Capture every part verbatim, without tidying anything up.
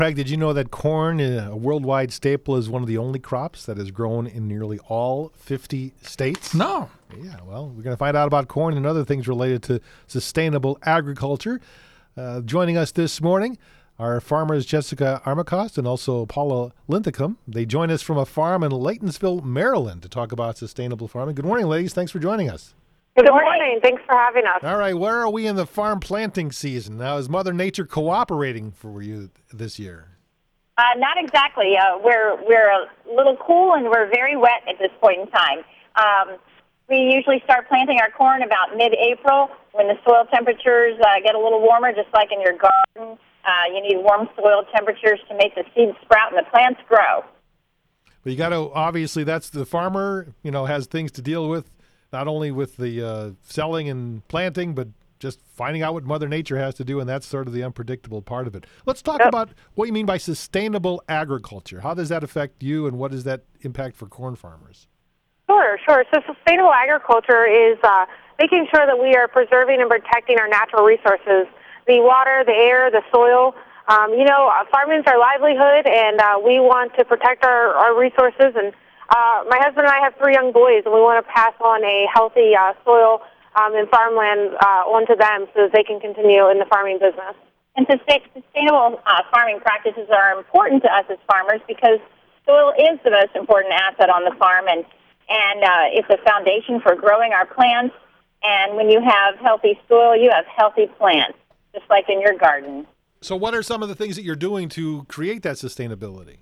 Craig, did you know that corn, a worldwide staple, is one of the only crops that is grown in nearly all fifty states? No. Yeah, well, we're going to find out about corn and other things related to sustainable agriculture. Uh, joining us this morning are farmers Jessica Armacost and also Paula Linthicum. They join us from a farm in Laytonsville, Maryland, to talk about sustainable farming. Good morning, ladies. Thanks for joining us. Good morning. Thanks for having us. All right, where are we in the farm planting season? Now, is Mother Nature cooperating for you this year? Uh, not exactly. Uh, we're we're a little cool and we're very wet at this point in time. Um, we usually start planting our corn about mid-April when the soil temperatures uh, get a little warmer, just like in your garden. Uh, you need warm soil temperatures to make the seeds sprout and the plants grow. But you got to, obviously, that's the farmer, you know, has things to deal with, not only with the uh, selling and planting, but just finding out what Mother Nature has to do, and that's sort of the unpredictable part of it. Let's talk Yep. about what you mean by sustainable agriculture. How does that affect you, and what does that impact for corn farmers? Sure, sure. So sustainable agriculture is uh, making sure that we are preserving and protecting our natural resources, the water, the air, the soil. Um, you know, uh, farming is our livelihood, and uh, we want to protect our, our resources. And uh, my husband and I have three young boys, and we want to pass on a healthy uh, soil um, and farmland uh, onto them so that they can continue in the farming business. And sustain- sustainable uh, farming practices are important to us as farmers because soil is the most important asset on the farm, and and uh, it's a foundation for growing our plants. And when you have healthy soil, you have healthy plants, just like in your garden. So what are some of the things that you're doing to create that sustainability?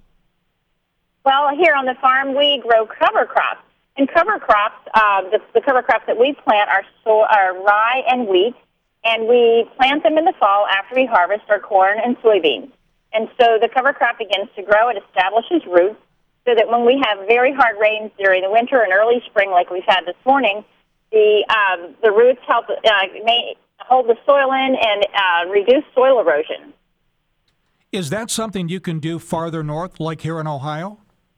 Well, here on the farm, we grow cover crops. And cover crops, uh, the, the cover crops that we plant are, so, are rye and wheat, and we plant them in the fall after we harvest our corn and soybeans. And so the cover crop begins to grow. It establishes roots so that when we have very hard rains during the winter and early spring like we've had this morning, the um, the roots help uh, may hold the soil in and uh, reduce soil erosion. Is that something you can do farther north, like here in Ohio?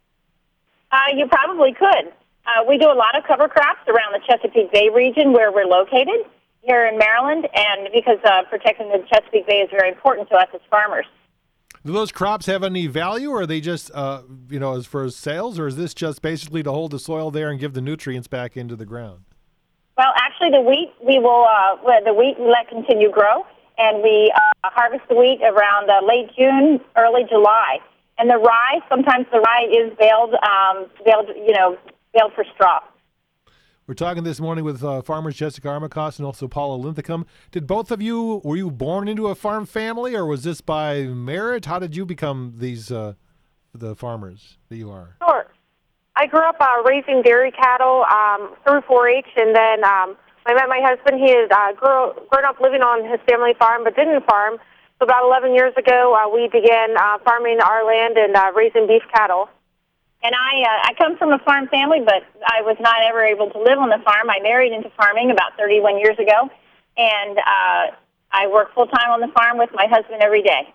Uh, you probably could. Uh, we do a lot of cover crops around the Chesapeake Bay region where we're located here in Maryland, and because uh, protecting the Chesapeake Bay is very important to us as farmers. Do those crops have any value, or are they just, uh, you know, as for sales, or is this just basically to hold the soil there and give the nutrients back into the ground? Well, actually, the wheat we will uh, well, the wheat we let continue grow, and we uh, harvest the wheat around uh, late June, early July. And the rye, sometimes the rye is baled, um, baled, you know, baled for straw. We're talking this morning with uh, farmers Jessica Armacost and also Paula Linthicum. Did both of you, were you born into a farm family, or was this by marriage? How did you become these, uh, the farmers that you are? Sure. I grew up uh, raising dairy cattle um, through four H, and then um, I met my husband. He had uh, grew, grown up living on his family farm but didn't farm. So about eleven years ago, uh, we began uh, farming our land and uh, raising beef cattle. And I, uh, I come from a farm family, but I was not ever able to live on the farm. I married into farming about thirty-one years ago, and uh, I work full-time on the farm with my husband every day.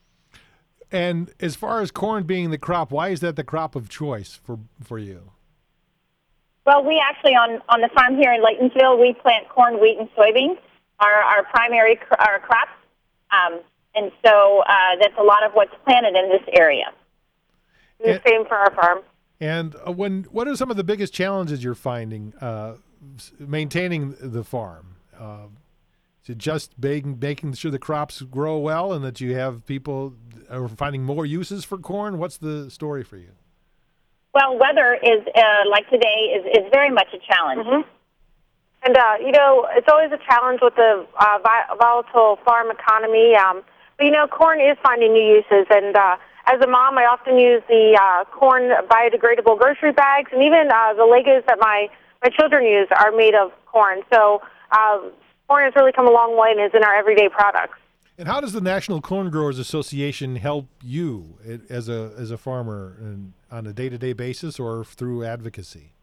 And as far as corn being the crop, why is that the crop of choice for, for you? Well, we actually, on, on the farm here in Laytonsville, we plant corn, wheat, and soybeans, our, our primary cr- our crops. Um, and so uh, that's a lot of what's planted in this area. And the same for our farm. And uh, when what are some of the biggest challenges you're finding uh, maintaining the farm? Uh, is it just making, making sure the crops grow well and that you have people are finding more uses for corn? What's the story for you? Well, weather is, uh, like today, is, is very much a challenge. Mm-hmm. And, uh, you know, it's always a challenge with the uh, vi- volatile farm economy. Um, but, you know, corn is finding new uses. And uh, as a mom, I often use the uh, corn biodegradable grocery bags. And even uh, the Legos that my, my children use are made of corn. So uh, corn has really come a long way and is in our everyday products. And how does the National Corn Growers Association help you as a as a farmer and on a day-to-day basis or through advocacy?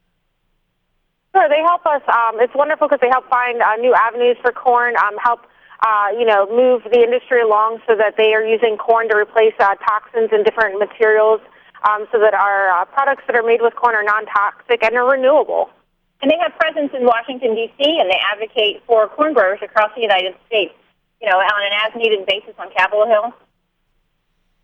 Sure, they help us. Um, it's wonderful because they help find uh, new avenues for corn, um, help uh, you know move the industry along so that they are using corn to replace uh, toxins and different materials, um, so that our uh, products that are made with corn are non-toxic and are renewable. And they have presence in Washington, D C, and they advocate for corn growers across the United States, you know, on an as-needed basis on Capitol Hill.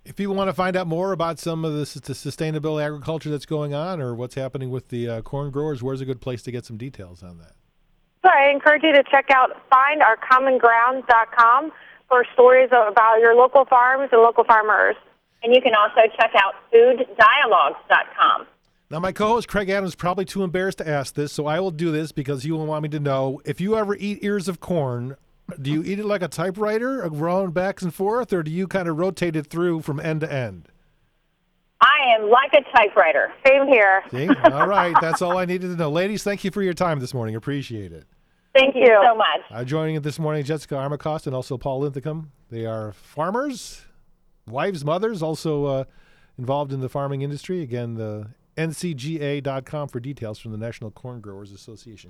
If people want to find out more about some of this, the sustainable agriculture that's going on or what's happening with the uh, corn growers, where's a good place to get some details on that? So I encourage you to check out find our common ground dot com for stories about your local farms and local farmers. And you can also check out food dialogues dot com. Now, my co-host Craig Adams is probably too embarrassed to ask this, so I will do this because you will want me to know. If you ever eat ears of corn, do you eat it like a typewriter, rolling back and forth, or do you kind of rotate it through from end to end? I am like a typewriter. Same here. See? All right. That's all I needed to know. Ladies, thank you for your time this morning. Appreciate it. Thank you so much. Uh, joining us this morning, Jessica Armacost and also Paul Linthicum. They are farmers, wives, mothers, also uh, involved in the farming industry. Again, the N C G A dot com for details from the National Corn Growers Association.